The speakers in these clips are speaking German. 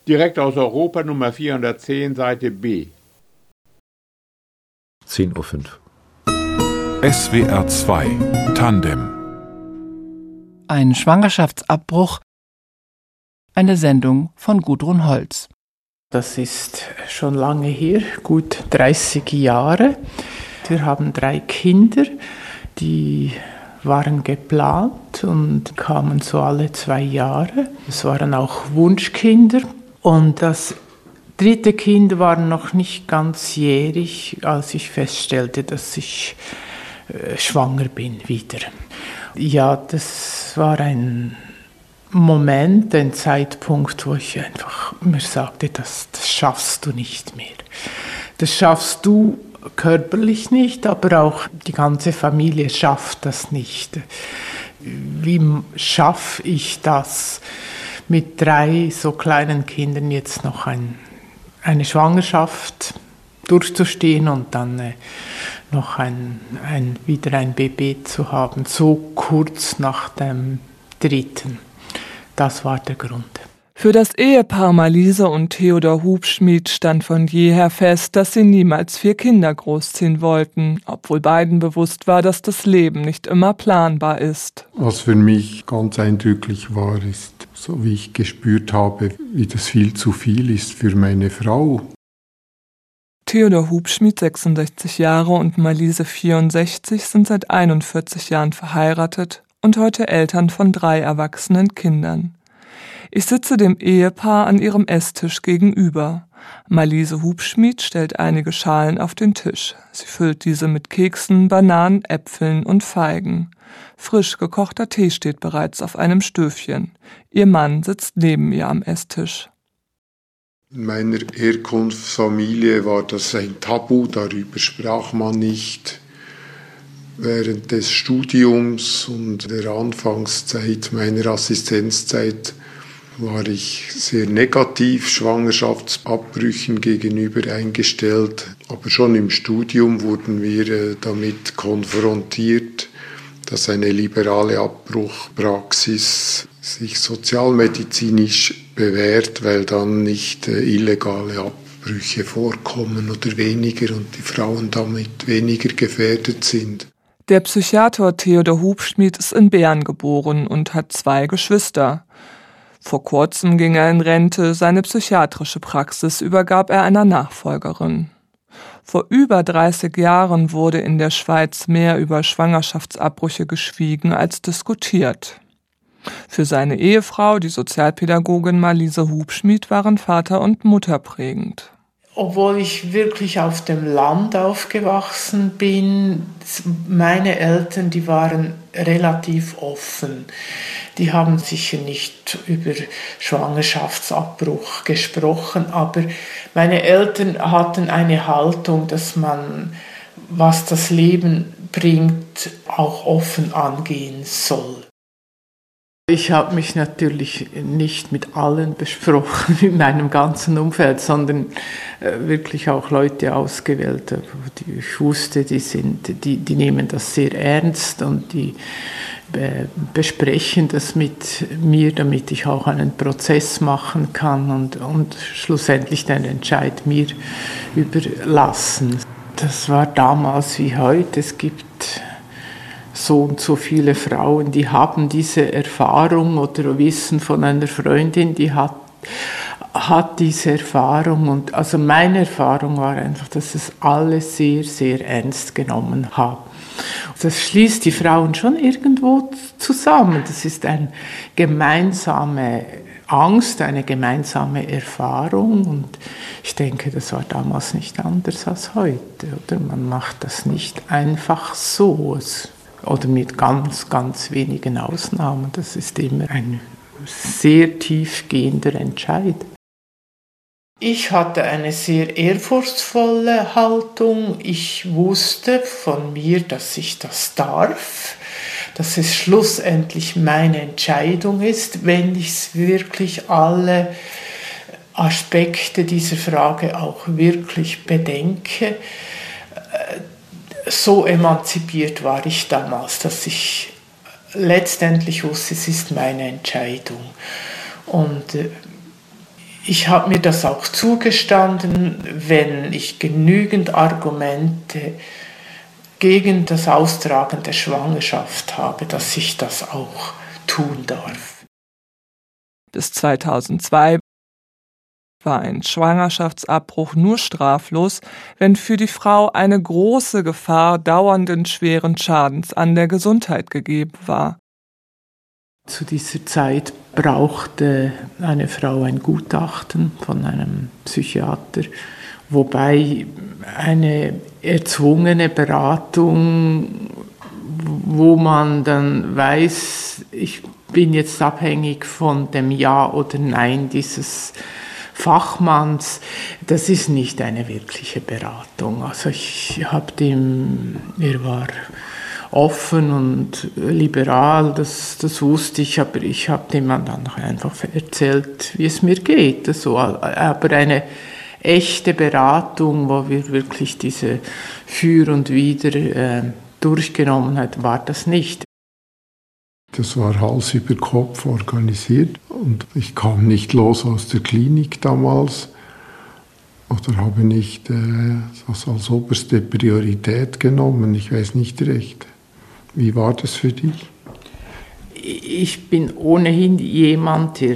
Direkt aus Europa, Nummer 410, Seite B. 10:05 Uhr. SWR 2 Tandem. Ein Schwangerschaftsabbruch. Eine Sendung von Gudrun Holz. Das ist schon lange her, gut 30 Jahre. Wir haben 3 Kinder, die waren geplant und kamen so alle 2 Jahre. Es waren auch Wunschkinder. Und das 3. Kind war noch nicht ganzjährig, als ich feststellte, dass ich schwanger bin wieder. Ja, das war ein Moment, ein Zeitpunkt, wo ich einfach mir sagte, das schaffst du nicht mehr. Das schaffst du körperlich nicht, aber auch die ganze Familie schafft das nicht. Wie schaffe ich das, mit 3 so kleinen Kindern jetzt noch eine Schwangerschaft durchzustehen und dann noch wieder ein Baby zu haben, so kurz nach dem 3. Das war der Grund. Für das Ehepaar Marliese und Theodor Hubschmid stand von jeher fest, dass sie niemals 4 Kinder großziehen wollten, obwohl beiden bewusst war, dass das Leben nicht immer planbar ist. Was für mich ganz eindrücklich war, ist, so wie ich gespürt habe, wie das viel zu viel ist für meine Frau. Theodor Hubschmid, 66 Jahre, und Marliese, 64, sind seit 41 Jahren verheiratet und heute Eltern von 3 erwachsenen Kindern. Ich sitze dem Ehepaar an ihrem Esstisch gegenüber. Marliese Hubschmid stellt einige Schalen auf den Tisch. Sie füllt diese mit Keksen, Bananen, Äpfeln und Feigen. Frisch gekochter Tee steht bereits auf einem Stöfchen. Ihr Mann sitzt neben ihr am Esstisch. In meiner Herkunftsfamilie war das ein Tabu, darüber sprach man nicht. Während des Studiums und der Anfangszeit meiner Assistenzzeit war ich sehr negativ Schwangerschaftsabbrüchen gegenüber eingestellt. Aber schon im Studium wurden wir damit konfrontiert, dass eine liberale Abbruchpraxis sich sozialmedizinisch bewährt, weil dann nicht illegale Abbrüche vorkommen oder weniger und die Frauen damit weniger gefährdet sind. Der Psychiater Theodor Hubschmid ist in Bern geboren und hat 2 Geschwister. Vor kurzem ging er in Rente, seine psychiatrische Praxis übergab er einer Nachfolgerin. Vor über 30 Jahren wurde in der Schweiz mehr über Schwangerschaftsabbrüche geschwiegen als diskutiert. Für seine Ehefrau, die Sozialpädagogin Marliese Hubschmid, waren Vater und Mutter prägend. Obwohl ich wirklich auf dem Land aufgewachsen bin, meine Eltern, die waren relativ offen. Die haben sicher nicht über Schwangerschaftsabbruch gesprochen, aber meine Eltern hatten eine Haltung, dass man, was das Leben bringt, auch offen angehen soll. Ich habe mich natürlich nicht mit allen besprochen in meinem ganzen Umfeld, sondern wirklich auch Leute ausgewählt, die ich wusste, die nehmen das sehr ernst und die besprechen das mit mir, damit ich auch einen Prozess machen kann und schlussendlich den Entscheid mir überlassen. Das war damals wie heute. Es gibt so und so viele Frauen, die haben diese Erfahrung oder wissen von einer Freundin, die hat diese Erfahrung. Und also meine Erfahrung war einfach, dass es alle sehr, sehr ernst genommen haben. Das schließt die Frauen schon irgendwo zusammen. Das ist eine gemeinsame Angst, eine gemeinsame Erfahrung. Und ich denke, das war damals nicht anders als heute. Oder? Man macht das nicht einfach so. Oder mit ganz, ganz wenigen Ausnahmen. Das ist immer ein sehr tiefgehender Entscheid. Ich hatte eine sehr ehrfurchtsvolle Haltung. Ich wusste von mir, dass ich das darf, dass es schlussendlich meine Entscheidung ist, wenn ich wirklich alle Aspekte dieser Frage auch wirklich bedenke. So emanzipiert war ich damals, dass ich letztendlich wusste, es ist meine Entscheidung. Und Ich habe mir das auch zugestanden, wenn ich genügend Argumente gegen das Austragen der Schwangerschaft habe, dass ich das auch tun darf. Bis 2002 war ein Schwangerschaftsabbruch nur straflos, wenn für die Frau eine große Gefahr dauernden schweren Schadens an der Gesundheit gegeben war. Zu dieser Zeit brauchte eine Frau ein Gutachten von einem Psychiater, wobei eine erzwungene Beratung, wo man dann weiß, ich bin jetzt abhängig von dem Ja oder Nein dieses Fachmanns, das ist nicht eine wirkliche Beratung. Also er war offen und liberal, das wusste ich, aber ich habe dem dann einfach erzählt, wie es mir geht. Also, aber eine echte Beratung, wo wir wirklich diese Für und Wider durchgenommen haben, war das nicht. Das war Hals über Kopf organisiert und ich kam nicht los aus der Klinik damals oder habe nicht das als oberste Priorität genommen. Ich weiß nicht recht. Wie war das für dich? Ich bin ohnehin jemand, der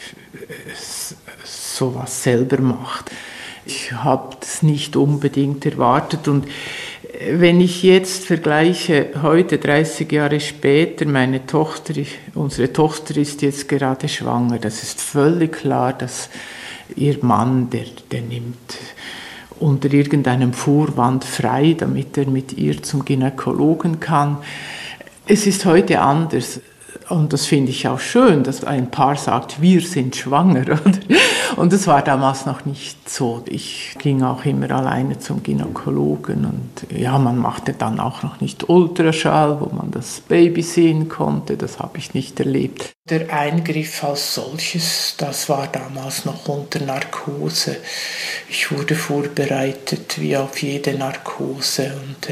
sowas selber macht. Ich habe es nicht unbedingt erwartet und wenn ich jetzt vergleiche, heute 30 Jahre später, unsere Tochter ist jetzt gerade schwanger, das ist völlig klar, dass ihr Mann, der nimmt unter irgendeinem Vorwand frei, damit er mit ihr zum Gynäkologen kann. Es ist heute anders. Und das finde ich auch schön, dass ein Paar sagt, wir sind schwanger. Oder? Und das war damals noch nicht so. Ich ging auch immer alleine zum Gynäkologen und ja, man machte dann auch noch nicht Ultraschall, wo man das Baby sehen konnte. Das habe ich nicht erlebt. Der Eingriff als solches, das war damals noch unter Narkose. Ich wurde vorbereitet wie auf jede Narkose und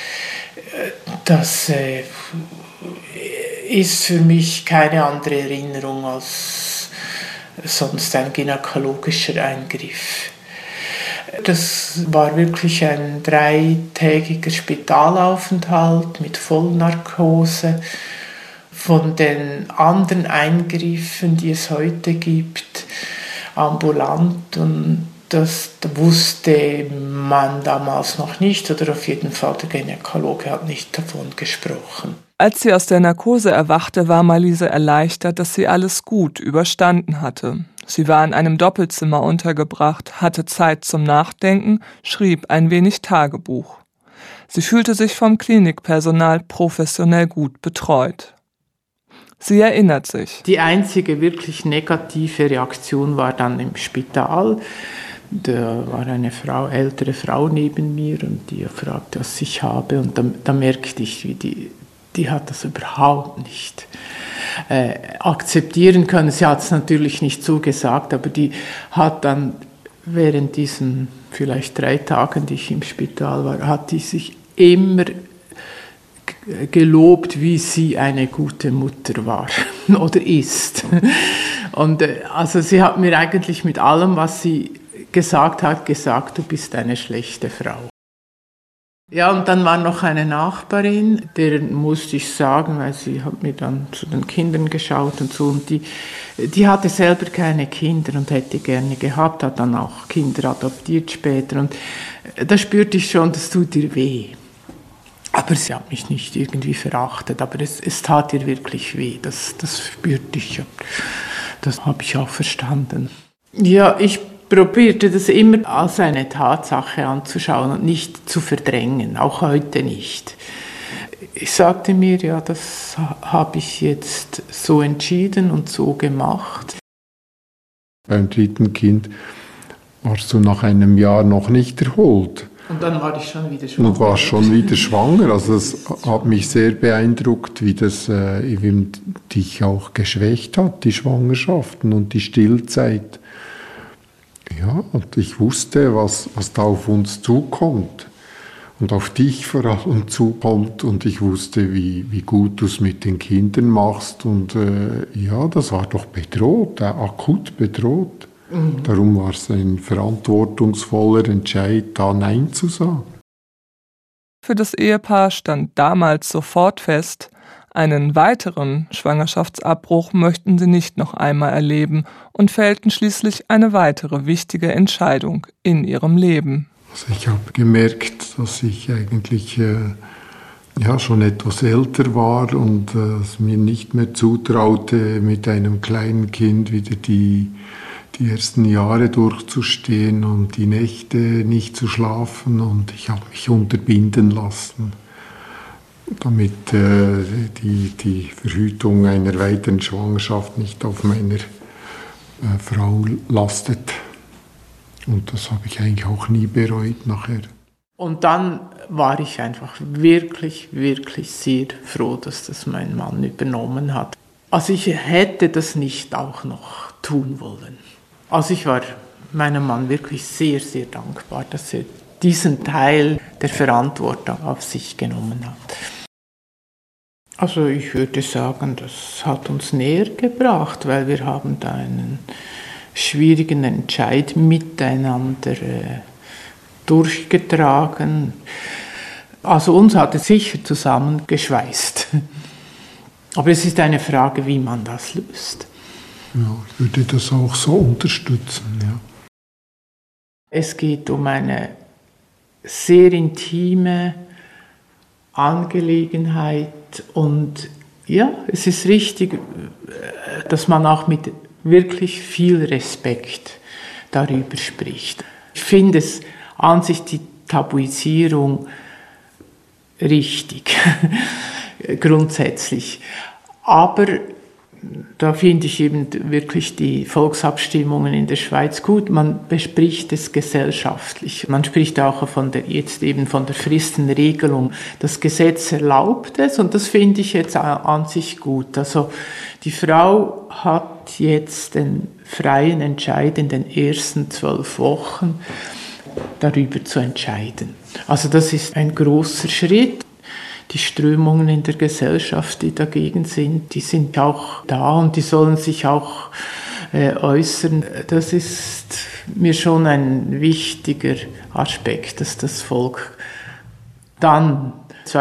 das ist für mich keine andere Erinnerung als sonst ein gynäkologischer Eingriff. Das war wirklich ein 3-tägiger Spitalaufenthalt mit Vollnarkose. Von den anderen Eingriffen, die es heute gibt, ambulant, und das wusste man damals noch nicht, oder auf jeden Fall der Gynäkologe hat nicht davon gesprochen. Als sie aus der Narkose erwachte, war Marliese erleichtert, dass sie alles gut überstanden hatte. Sie war in einem Doppelzimmer untergebracht, hatte Zeit zum Nachdenken, schrieb ein wenig Tagebuch. Sie fühlte sich vom Klinikpersonal professionell gut betreut. Sie erinnert sich. Die einzige wirklich negative Reaktion war dann im Spital. Da war eine ältere Frau neben mir und die fragte, was ich habe. Und da merkte ich, wie die hat das überhaupt nicht akzeptieren können. Sie hat es natürlich nicht so gesagt, aber die hat dann während diesen vielleicht 3 Tagen, die ich im Spital war, hat die sich immer gelobt, wie sie eine gute Mutter war oder ist. Und also sie hat mir eigentlich mit allem, was sie gesagt hat, gesagt, du bist eine schlechte Frau. Ja, und dann war noch eine Nachbarin, deren musste ich sagen, weil sie hat mir dann zu den Kindern geschaut und so, und die hatte selber keine Kinder und hätte gerne gehabt, hat dann auch Kinder adoptiert später, und da spürte ich schon, das tut ihr weh. Aber sie hat mich nicht irgendwie verachtet, aber es tat ihr wirklich weh, das spürte ich, das habe ich auch verstanden. Ja, ich probierte das immer als eine Tatsache anzuschauen und nicht zu verdrängen, auch heute nicht. Ich sagte mir, ja, das habe ich jetzt so entschieden und so gemacht. Beim 3. Kind warst du nach einem Jahr noch nicht erholt. Und dann war ich schon wieder schwanger. Und warst schon wieder schwanger. Also es hat mich sehr beeindruckt, wie das dich auch geschwächt hat, die Schwangerschaften und die Stillzeit. Ja, und ich wusste, was da auf uns zukommt und auf dich vor allem zukommt, und ich wusste, wie gut du es mit den Kindern machst, und ja, das war doch bedroht, akut bedroht. Darum war es ein verantwortungsvoller Entscheid, da Nein zu sagen. Für das Ehepaar stand damals sofort fest, einen weiteren Schwangerschaftsabbruch möchten sie nicht noch einmal erleben und fällten schließlich eine weitere wichtige Entscheidung in ihrem Leben. Also ich habe gemerkt, dass ich eigentlich schon etwas älter war und es mir nicht mehr zutraute, mit einem kleinen Kind wieder die ersten Jahre durchzustehen und die Nächte nicht zu schlafen. Und ich habe mich unterbinden lassen, damit die Verhütung einer weiteren Schwangerschaft nicht auf meiner Frau lastet. Und das habe ich eigentlich auch nie bereut nachher. Und dann war ich einfach wirklich, wirklich sehr froh, dass das mein Mann übernommen hat. Also ich hätte das nicht auch noch tun wollen. Also ich war meinem Mann wirklich sehr, sehr dankbar, dass er diesen Teil der Verantwortung auf sich genommen hat. Also ich würde sagen, das hat uns näher gebracht, weil wir haben da einen schwierigen Entscheid miteinander durchgetragen. Also uns hat es sicher zusammengeschweißt. Aber es ist eine Frage, wie man das löst. Ja, ich würde das auch so unterstützen, ja. Es geht um eine sehr intime Angelegenheit und ja, es ist richtig, dass man auch mit wirklich viel Respekt darüber spricht. Ich finde es an sich die Tabuisierung richtig, grundsätzlich. Aber da finde ich eben wirklich die Volksabstimmungen in der Schweiz gut. Man bespricht es gesellschaftlich. Man spricht auch von der Fristenregelung. Das Gesetz erlaubt es und das finde ich jetzt an sich gut. Also die Frau hat jetzt den freien Entscheid in den ersten 12 Wochen darüber zu entscheiden. Also das ist ein großer Schritt. Die Strömungen in der Gesellschaft, die dagegen sind, die sind auch da und die sollen sich auch äußern. Das ist mir schon ein wichtiger Aspekt, dass das Volk dann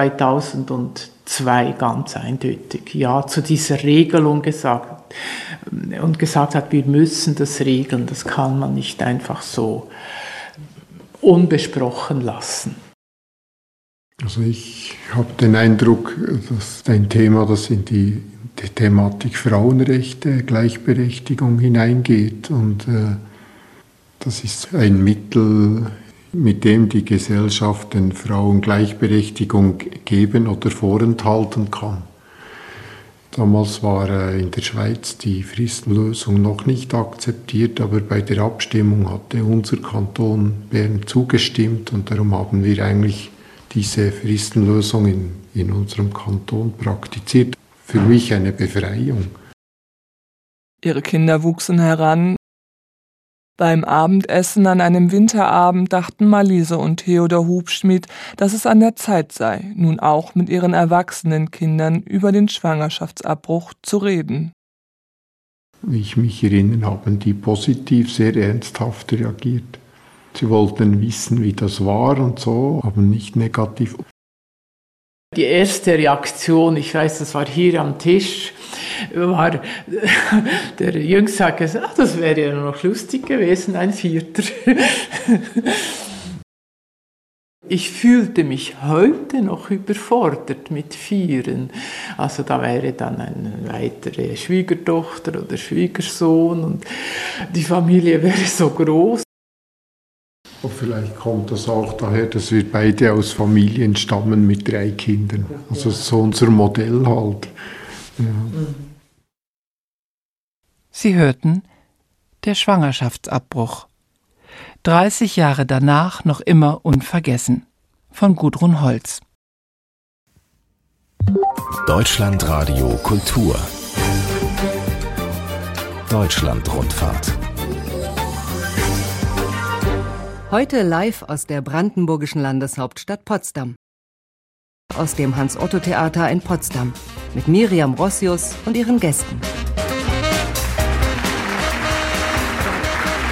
2002 ganz eindeutig Ja zu dieser Regelung gesagt hat, wir müssen das regeln, das kann man nicht einfach so unbesprochen lassen. Also ich habe den Eindruck, dass ein Thema, das in die Thematik Frauenrechte, Gleichberechtigung hineingeht. Und das ist ein Mittel, mit dem die Gesellschaft den Frauen Gleichberechtigung geben oder vorenthalten kann. Damals war in der Schweiz die Fristenlösung noch nicht akzeptiert, aber bei der Abstimmung hatte unser Kanton Bern zugestimmt und darum haben wir eigentlich diese Fristenlösung in unserem Kanton praktiziert. Für mich eine Befreiung. Ihre Kinder wuchsen heran. Beim Abendessen an einem Winterabend dachten Marliese und Theodor Hubschmid, dass es an der Zeit sei, nun auch mit ihren erwachsenen Kindern über den Schwangerschaftsabbruch zu reden. Wie ich mich erinnere, haben die positiv, sehr ernsthaft reagiert. Sie wollten wissen, wie das war und so, aber nicht negativ. Die erste Reaktion, ich weiß, das war hier am Tisch, war, der Jüngste hat gesagt, das wäre ja noch lustig gewesen, ein 4. Ich fühlte mich heute noch überfordert mit 4. Also da wäre dann eine weitere Schwiegertochter oder Schwiegersohn und die Familie wäre so groß. Und vielleicht kommt das auch daher, dass wir beide aus Familien stammen mit 3 Kindern. Also so unser Modell halt. Ja. Sie hörten Der Schwangerschaftsabbruch. 30 Jahre danach noch immer unvergessen. Von Gudrun Holz. Deutschlandradio Kultur. Deutschlandrundfahrt. Heute live aus der brandenburgischen Landeshauptstadt Potsdam. Aus dem Hans-Otto-Theater in Potsdam mit Miriam Rossius und ihren Gästen.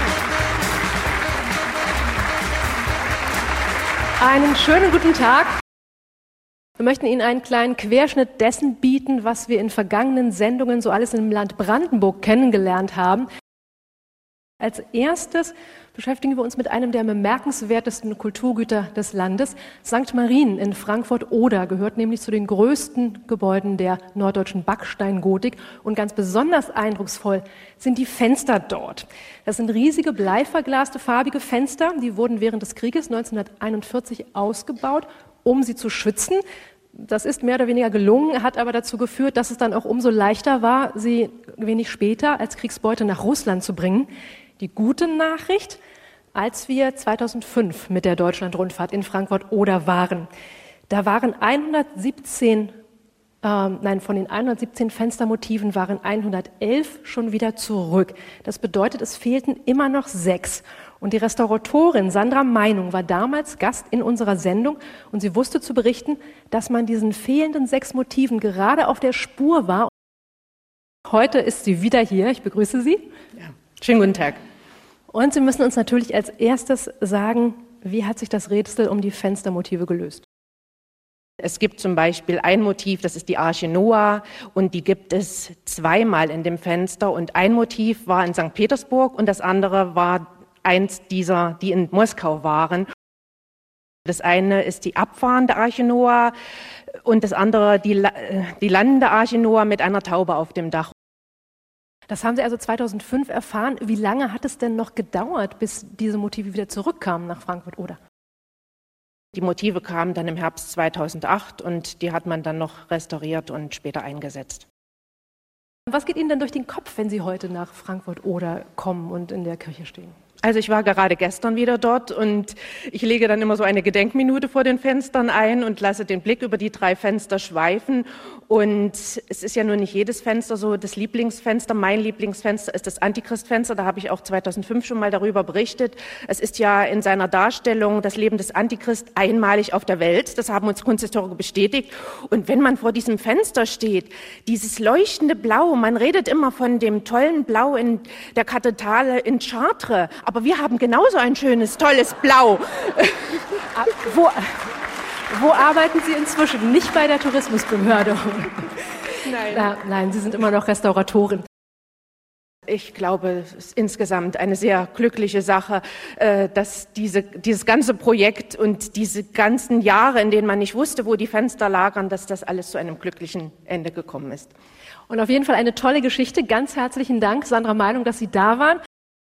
Einen schönen guten Tag. Wir möchten Ihnen einen kleinen Querschnitt dessen bieten, was wir in vergangenen Sendungen so alles im Land Brandenburg kennengelernt haben. Als erstes beschäftigen wir uns mit einem der bemerkenswertesten Kulturgüter des Landes. St. Marien in Frankfurt-Oder gehört nämlich zu den größten Gebäuden der norddeutschen Backsteingotik. Und ganz besonders eindrucksvoll sind die Fenster dort. Das sind riesige, bleiverglaste, farbige Fenster. Die wurden während des Krieges 1941 ausgebaut, um sie zu schützen. Das ist mehr oder weniger gelungen, hat aber dazu geführt, dass es dann auch umso leichter war, sie wenig später als Kriegsbeute nach Russland zu bringen. Die gute Nachricht, als wir 2005 mit der Deutschlandrundfahrt in Frankfurt-Oder waren, da waren von den 117 Fenstermotiven waren 111 schon wieder zurück. Das bedeutet, es fehlten immer noch 6. Und die Restauratorin Sandra Meinung war damals Gast in unserer Sendung und sie wusste zu berichten, dass man diesen fehlenden 6 Motiven gerade auf der Spur war. Heute ist sie wieder hier. Ich begrüße Sie. Ja. Schönen guten Tag. Und Sie müssen uns natürlich als erstes sagen, wie hat sich das Rätsel um die Fenstermotive gelöst? Es gibt zum Beispiel ein Motiv, das ist die Arche Noah, und die gibt es zweimal in dem Fenster. Und ein Motiv war in St. Petersburg und das andere war eins dieser, die in Moskau waren. Das eine ist die abfahrende Arche Noah und das andere die landende Arche Noah mit einer Taube auf dem Dach. Das haben Sie also 2005 erfahren. Wie lange hat es denn noch gedauert, bis diese Motive wieder zurückkamen nach Frankfurt-Oder? Die Motive kamen dann im Herbst 2008 und die hat man dann noch restauriert und später eingesetzt. Was geht Ihnen denn durch den Kopf, wenn Sie heute nach Frankfurt-Oder kommen und in der Kirche stehen? Also ich war gerade gestern wieder dort und ich lege dann immer so eine Gedenkminute vor den Fenstern ein und lasse den Blick über die 3 Fenster schweifen. Und es ist ja nur nicht jedes Fenster so das Lieblingsfenster. Mein Lieblingsfenster ist das Antichristfenster. Da habe ich auch 2005 schon mal darüber berichtet. Es ist ja in seiner Darstellung das Leben des Antichrist einmalig auf der Welt. Das haben uns Kunsthistoriker bestätigt. Und wenn man vor diesem Fenster steht, dieses leuchtende Blau, man redet immer von dem tollen Blau in der Kathedrale in Chartres. Aber wir haben genauso ein schönes, tolles Blau. Wo arbeiten Sie inzwischen? Nicht bei der Tourismusbehörde? Nein. Nein, Sie sind immer noch Restauratorin. Ich glaube, es ist insgesamt eine sehr glückliche Sache, dass dieses ganze Projekt und diese ganzen Jahre, in denen man nicht wusste, wo die Fenster lagern, dass das alles zu einem glücklichen Ende gekommen ist. Und auf jeden Fall eine tolle Geschichte. Ganz herzlichen Dank, Sandra Meinung, dass Sie da waren.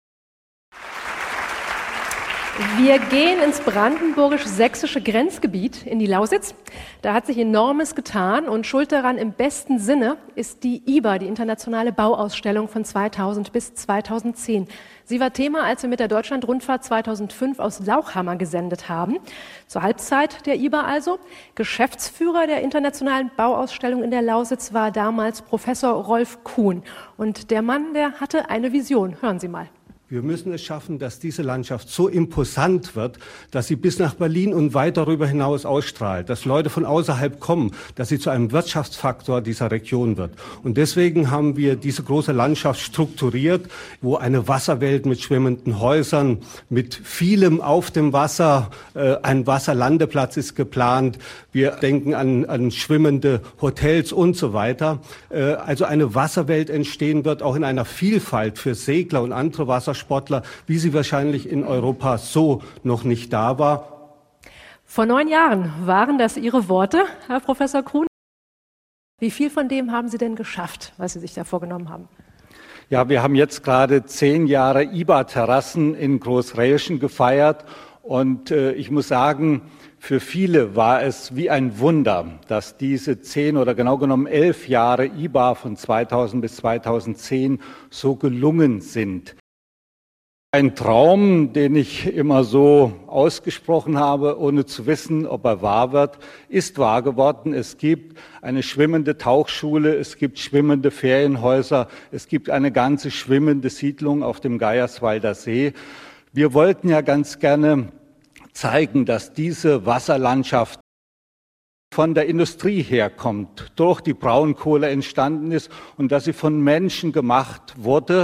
Wir gehen ins brandenburgisch-sächsische Grenzgebiet, in die Lausitz. Da hat sich Enormes getan und schuld daran im besten Sinne ist die IBA, die internationale Bauausstellung von 2000 bis 2010. Sie war Thema, als wir mit der Deutschlandrundfahrt 2005 aus Lauchhammer gesendet haben. Zur Halbzeit der IBA also. Geschäftsführer der internationalen Bauausstellung in der Lausitz war damals Professor Rolf Kuhn. Und der Mann, der hatte eine Vision. Hören Sie mal. Wir müssen es schaffen, dass diese Landschaft so imposant wird, dass sie bis nach Berlin und weit darüber hinaus ausstrahlt, dass Leute von außerhalb kommen, dass sie zu einem Wirtschaftsfaktor dieser Region wird. Und deswegen haben wir diese große Landschaft strukturiert, wo eine Wasserwelt mit schwimmenden Häusern, mit vielem auf dem Wasser, ein Wasserlandeplatz ist geplant. Wir denken an schwimmende Hotels und so weiter. Also eine Wasserwelt entstehen wird, auch in einer Vielfalt für Segler und andere Wassersportler, wie sie wahrscheinlich in Europa so noch nicht da war. Vor 9 Jahren waren das Ihre Worte, Herr Professor Kuhn. Wie viel von dem haben Sie denn geschafft, was Sie sich da vorgenommen haben? Ja, wir haben jetzt gerade 10 Jahre IBA-Terrassen in Großräschen gefeiert und ich muss sagen, für viele war es wie ein Wunder, dass diese 10 oder genau genommen 11 Jahre IBA von 2000 bis 2010 so gelungen sind. Ein Traum, den ich immer so ausgesprochen habe, ohne zu wissen, ob er wahr wird, ist wahr geworden. Es gibt eine schwimmende Tauchschule, es gibt schwimmende Ferienhäuser, es gibt eine ganze schwimmende Siedlung auf dem Geierswalder See. Wir wollten ja ganz gerne zeigen, dass diese Wasserlandschaft von der Industrie herkommt, durch die Braunkohle entstanden ist und dass sie von Menschen gemacht wurde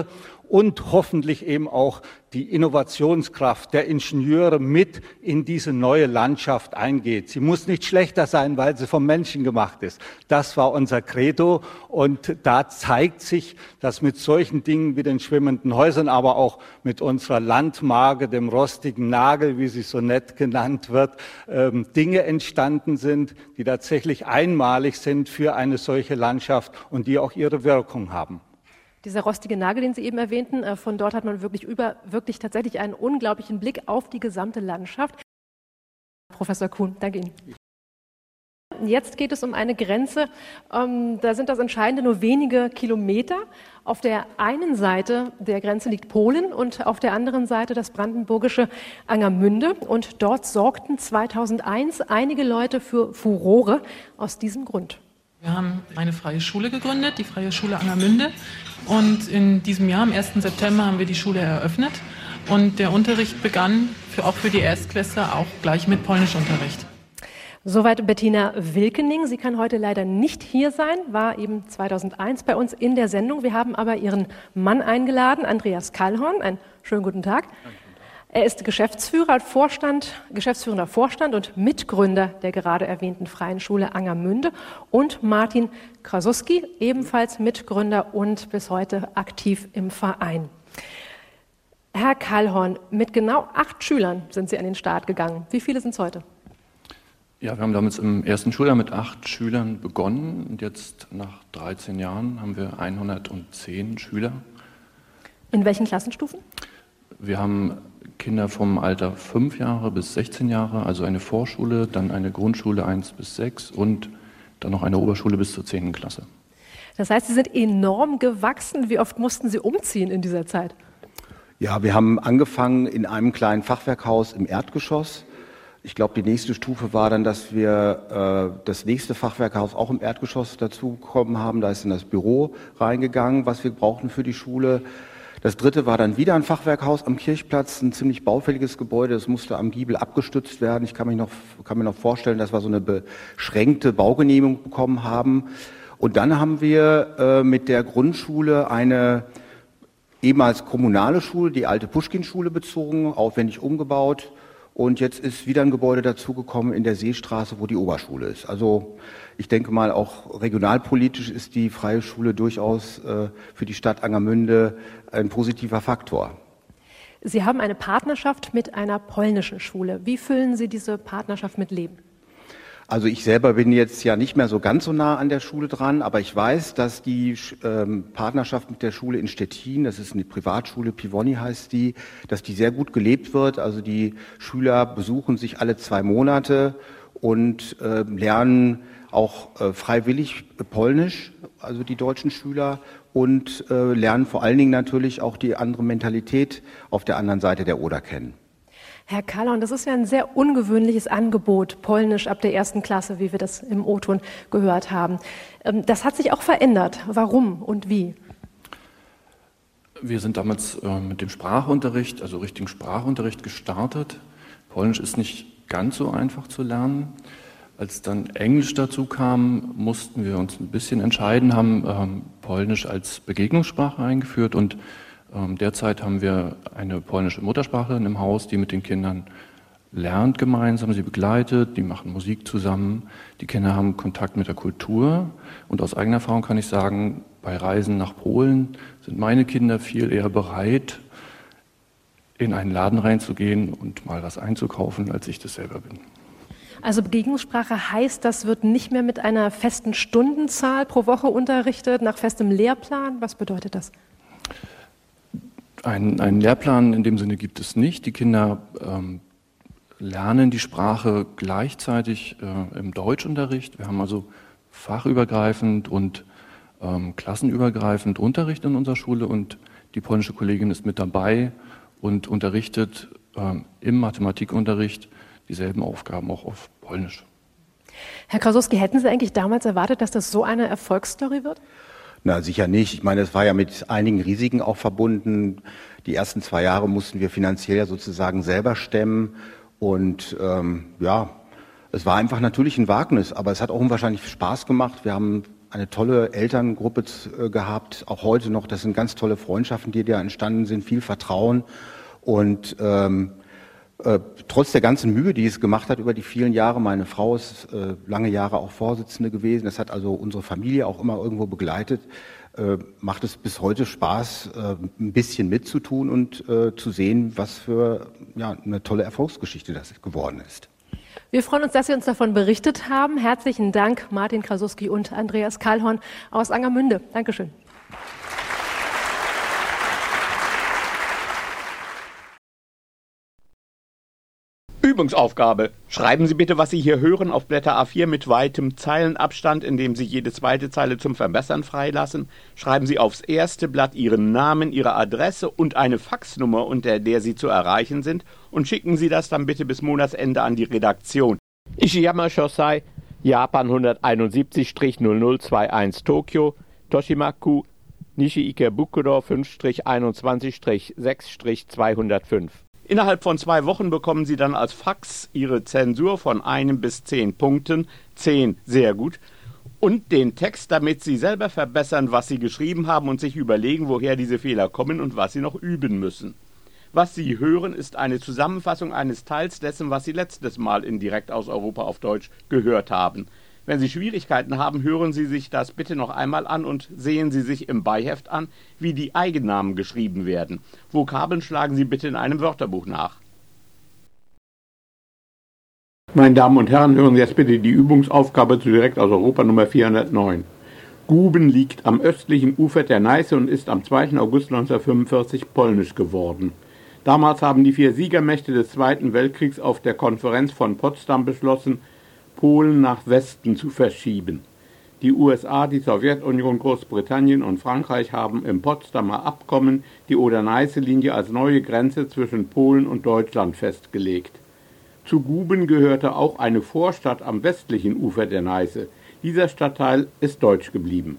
und hoffentlich eben auch die Innovationskraft der Ingenieure mit in diese neue Landschaft eingeht. Sie muss nicht schlechter sein, weil sie vom Menschen gemacht ist. Das war unser Credo und da zeigt sich, dass mit solchen Dingen wie den schwimmenden Häusern, aber auch mit unserer Landmarke, dem rostigen Nagel, wie sie so nett genannt wird, Dinge entstanden sind, die tatsächlich einmalig sind für eine solche Landschaft und die auch ihre Wirkung haben. Dieser rostige Nagel, den Sie eben erwähnten, von dort hat man wirklich tatsächlich einen unglaublichen Blick auf die gesamte Landschaft. Professor Kuhn, danke Ihnen. Jetzt geht es um eine Grenze, da sind das Entscheidende nur wenige Kilometer. Auf der einen Seite der Grenze liegt Polen und auf der anderen Seite das brandenburgische Angermünde. Und dort sorgten 2001 einige Leute für Furore aus diesem Grund. Wir haben eine freie Schule gegründet, die Freie Schule Angermünde. Und in diesem Jahr, am 1. September, haben wir die Schule eröffnet. Und der Unterricht begann, auch für die Erstklässler, auch gleich mit Polnischunterricht. Soweit Bettina Wilkening. Sie kann heute leider nicht hier sein, war eben 2001 bei uns in der Sendung. Wir haben aber ihren Mann eingeladen, Andreas Kallhorn. Einen schönen guten Tag. Er ist geschäftsführender Vorstand und Mitgründer der gerade erwähnten Freien Schule Angermünde, und Martin Krasuski, ebenfalls Mitgründer und bis heute aktiv im Verein. Herr Kallhorn, mit genau 8 Schülern sind Sie an den Start gegangen. Wie viele sind es heute? Ja, wir haben damals im ersten Schuljahr mit 8 Schülern begonnen und jetzt nach 13 Jahren haben wir 110 Schüler. In welchen Klassenstufen? Wir haben Kinder vom Alter 5 Jahre bis 16 Jahre, also eine Vorschule, dann eine Grundschule 1 bis 6 und dann noch eine Oberschule bis zur 10. Klasse. Das heißt, Sie sind enorm gewachsen. Wie oft mussten Sie umziehen in dieser Zeit? Ja, wir haben angefangen in einem kleinen Fachwerkhaus im Erdgeschoss. Ich glaube, die nächste Stufe war dann, dass wir das nächste Fachwerkhaus auch im Erdgeschoss dazu bekommen haben. Da ist in das Büro reingegangen, was wir brauchten für die Schule. Das dritte war dann wieder ein Fachwerkhaus am Kirchplatz, ein ziemlich baufälliges Gebäude. Das musste am Giebel abgestützt werden. Ich kann mir noch vorstellen, dass wir so eine beschränkte Baugenehmigung bekommen haben. Und dann haben wir mit der Grundschule eine ehemals kommunale Schule, die alte Puschkin-Schule, bezogen, aufwendig umgebaut. Und jetzt ist wieder ein Gebäude dazugekommen in der Seestraße, wo die Oberschule ist. Also ich denke mal, auch regionalpolitisch ist die Freie Schule durchaus für die Stadt Angermünde ein positiver Faktor. Sie haben eine Partnerschaft mit einer polnischen Schule. Wie füllen Sie diese Partnerschaft mit Leben? Also ich selber bin jetzt ja nicht mehr so ganz so nah an der Schule dran, aber ich weiß, dass die Partnerschaft mit der Schule in Stettin, das ist eine Privatschule, Pivoni heißt die, dass die sehr gut gelebt wird. Also die Schüler besuchen sich alle 2 Monate und lernen auch freiwillig Polnisch, also die deutschen Schüler, und lernen vor allen Dingen natürlich auch die andere Mentalität auf der anderen Seite der Oder kennen. Herr Kallhorn, das ist ja ein sehr ungewöhnliches Angebot, Polnisch ab der 1. Klasse, wie wir das im O-Ton gehört haben. Das hat sich auch verändert. Warum und wie? Wir sind damals mit dem Sprachunterricht, also richtigen Sprachunterricht, gestartet. Polnisch ist nicht ganz so einfach zu lernen. Als dann Englisch dazu kam, mussten wir uns ein bisschen entscheiden, haben Polnisch als Begegnungssprache eingeführt und derzeit haben wir eine polnische Muttersprachlerin im Haus, die mit den Kindern lernt gemeinsam, sie begleitet, die machen Musik zusammen. Die Kinder haben Kontakt mit der Kultur und aus eigener Erfahrung kann ich sagen, bei Reisen nach Polen sind meine Kinder viel eher bereit, in einen Laden reinzugehen und mal was einzukaufen, als ich das selber bin. Also Begegnungssprache heißt, das wird nicht mehr mit einer festen Stundenzahl pro Woche unterrichtet, nach festem Lehrplan. Was bedeutet das? Einen Lehrplan in dem Sinne gibt es nicht. Die Kinder lernen die Sprache gleichzeitig im Deutschunterricht. Wir haben also fachübergreifend und klassenübergreifend Unterricht in unserer Schule und die polnische Kollegin ist mit dabei und unterrichtet im Mathematikunterricht dieselben Aufgaben auch auf Polnisch. Herr Krasuski, hätten Sie eigentlich damals erwartet, dass das so eine Erfolgsstory wird? Na, sicher nicht. Ich meine, es war ja mit einigen Risiken auch verbunden. Die ersten 2 Jahre mussten wir finanziell ja sozusagen selber stemmen. Und ja, es war einfach natürlich ein Wagnis, aber es hat auch unwahrscheinlich Spaß gemacht. Wir haben eine tolle Elterngruppe gehabt, auch heute noch. Das sind ganz tolle Freundschaften, die da entstanden sind, viel Vertrauen und trotz der ganzen Mühe, die es gemacht hat über die vielen Jahre, meine Frau ist lange Jahre auch Vorsitzende gewesen, das hat also unsere Familie auch immer irgendwo begleitet, macht es bis heute Spaß, ein bisschen mitzutun und zu sehen, was für eine tolle Erfolgsgeschichte das geworden ist. Wir freuen uns, dass Sie uns davon berichtet haben. Herzlichen Dank, Martin Krasuski und Andreas Kallhorn aus Angermünde. Dankeschön. Übungsaufgabe. Schreiben Sie bitte, was Sie hier hören, auf Blätter A4 mit weitem Zeilenabstand, indem Sie jede zweite Zeile zum Verbessern freilassen. Schreiben Sie aufs erste Blatt Ihren Namen, Ihre Adresse und eine Faxnummer, unter der Sie zu erreichen sind, und schicken Sie das dann bitte bis Monatsende an die Redaktion. Ishiyama Shosai, Japan 171-0021 Tokio, Toshimaku, Nishi-Ikebukuro 5-21-6-205. Innerhalb von 2 Wochen bekommen Sie dann als Fax Ihre Zensur von 1 bis 10 Punkten, 10 sehr gut, und den Text, damit Sie selber verbessern, was Sie geschrieben haben und sich überlegen, woher diese Fehler kommen und was Sie noch üben müssen. Was Sie hören, ist eine Zusammenfassung eines Teils dessen, was Sie letztes Mal in Direkt aus Europa auf Deutsch gehört haben. Wenn Sie Schwierigkeiten haben, hören Sie sich das bitte noch einmal an und sehen Sie sich im Beiheft an, wie die Eigennamen geschrieben werden. Vokabeln schlagen Sie bitte in einem Wörterbuch nach. Meine Damen und Herren, hören Sie jetzt bitte die Übungsaufgabe zu Direkt aus Europa Nummer 409. Guben liegt am östlichen Ufer der Neiße und ist am 2. August 1945 polnisch geworden. Damals haben die 4 Siegermächte des Zweiten Weltkriegs auf der Konferenz von Potsdam beschlossen, Polen nach Westen zu verschieben. Die USA, die Sowjetunion, Großbritannien und Frankreich haben im Potsdamer Abkommen die Oder-Neiße-Linie als neue Grenze zwischen Polen und Deutschland festgelegt. Zu Guben gehörte auch eine Vorstadt am westlichen Ufer der Neiße. Dieser Stadtteil ist deutsch geblieben.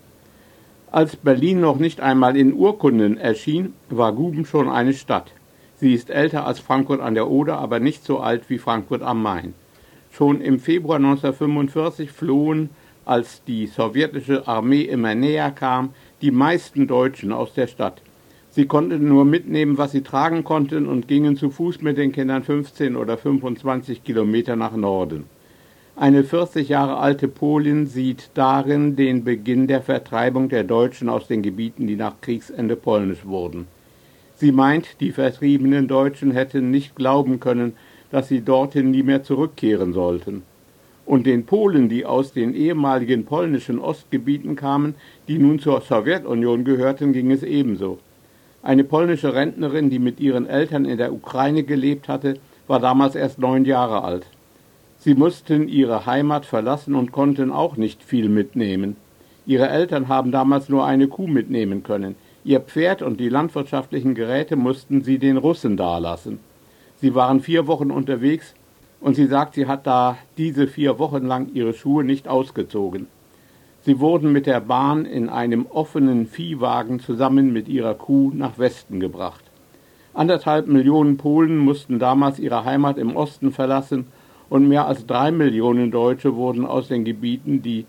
Als Berlin noch nicht einmal in Urkunden erschien, war Guben schon eine Stadt. Sie ist älter als Frankfurt an der Oder, aber nicht so alt wie Frankfurt am Main. Schon im Februar 1945 flohen, als die sowjetische Armee immer näher kam, die meisten Deutschen aus der Stadt. Sie konnten nur mitnehmen, was sie tragen konnten, und gingen zu Fuß mit den Kindern 15 oder 25 Kilometer nach Norden. Eine 40 Jahre alte Polin sieht darin den Beginn der Vertreibung der Deutschen aus den Gebieten, die nach Kriegsende polnisch wurden. Sie meint, die vertriebenen Deutschen hätten nicht glauben können, dass sie dorthin nie mehr zurückkehren sollten. Und den Polen, die aus den ehemaligen polnischen Ostgebieten kamen, die nun zur Sowjetunion gehörten, ging es ebenso. Eine polnische Rentnerin, die mit ihren Eltern in der Ukraine gelebt hatte, war damals erst 9 Jahre alt. Sie mussten ihre Heimat verlassen und konnten auch nicht viel mitnehmen. Ihre Eltern haben damals nur eine Kuh mitnehmen können. Ihr Pferd und die landwirtschaftlichen Geräte mussten sie den Russen dalassen. Sie waren 4 Wochen unterwegs und sie sagt, sie hat da diese 4 Wochen lang ihre Schuhe nicht ausgezogen. Sie wurden mit der Bahn in einem offenen Viehwagen zusammen mit ihrer Kuh nach Westen gebracht. 1,5 Millionen Polen mussten damals ihre Heimat im Osten verlassen und mehr als 3 Millionen Deutsche wurden aus den Gebieten, die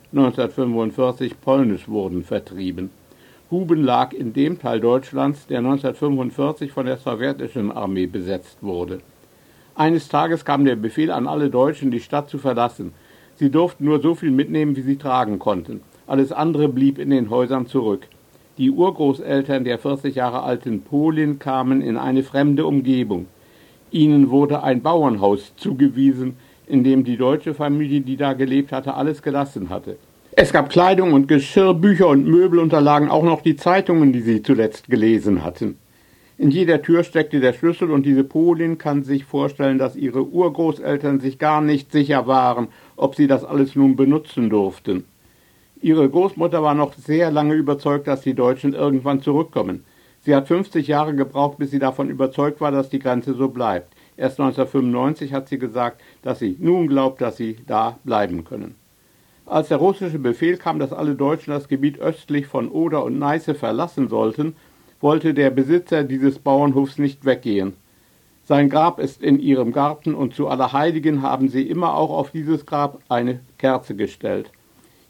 1945 polnisch wurden, vertrieben. Guben lag in dem Teil Deutschlands, der 1945 von der sowjetischen Armee besetzt wurde. Eines Tages kam der Befehl an alle Deutschen, die Stadt zu verlassen. Sie durften nur so viel mitnehmen, wie sie tragen konnten. Alles andere blieb in den Häusern zurück. Die Urgroßeltern der 40 Jahre alten Polin kamen in eine fremde Umgebung. Ihnen wurde ein Bauernhaus zugewiesen, in dem die deutsche Familie, die da gelebt hatte, alles gelassen hatte. Es gab Kleidung und Geschirr, Bücher und Möbel und da lagen auch noch die Zeitungen, die sie zuletzt gelesen hatten. In jeder Tür steckte der Schlüssel und diese Polin kann sich vorstellen, dass ihre Urgroßeltern sich gar nicht sicher waren, ob sie das alles nun benutzen durften. Ihre Großmutter war noch sehr lange überzeugt, dass die Deutschen irgendwann zurückkommen. Sie hat 50 Jahre gebraucht, bis sie davon überzeugt war, dass die Grenze so bleibt. Erst 1995 hat sie gesagt, dass sie nun glaubt, dass sie da bleiben können. Als der russische Befehl kam, dass alle Deutschen das Gebiet östlich von Oder und Neiße verlassen sollten, wollte der Besitzer dieses Bauernhofs nicht weggehen. Sein Grab ist in ihrem Garten und zu Allerheiligen haben sie immer auch auf dieses Grab eine Kerze gestellt.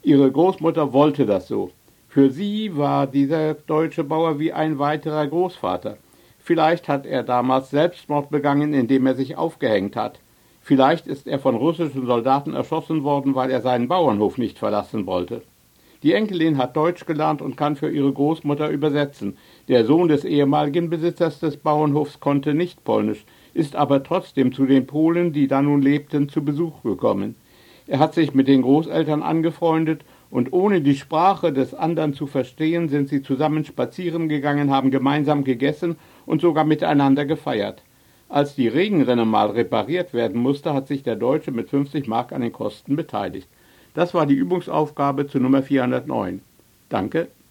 Ihre Großmutter wollte das so. Für sie war dieser deutsche Bauer wie ein weiterer Großvater. Vielleicht hat er damals Selbstmord begangen, indem er sich aufgehängt hat. Vielleicht ist er von russischen Soldaten erschossen worden, weil er seinen Bauernhof nicht verlassen wollte. Die Enkelin hat Deutsch gelernt und kann für ihre Großmutter übersetzen. Der Sohn des ehemaligen Besitzers des Bauernhofs konnte nicht Polnisch, ist aber trotzdem zu den Polen, die da nun lebten, zu Besuch gekommen. Er hat sich mit den Großeltern angefreundet und ohne die Sprache des anderen zu verstehen, sind sie zusammen spazieren gegangen, haben gemeinsam gegessen und sogar miteinander gefeiert. Als die Regenrinne mal repariert werden musste, hat sich der Deutsche mit 50 Mark an den Kosten beteiligt. Das war die Übungsaufgabe zu Nummer 409. Danke.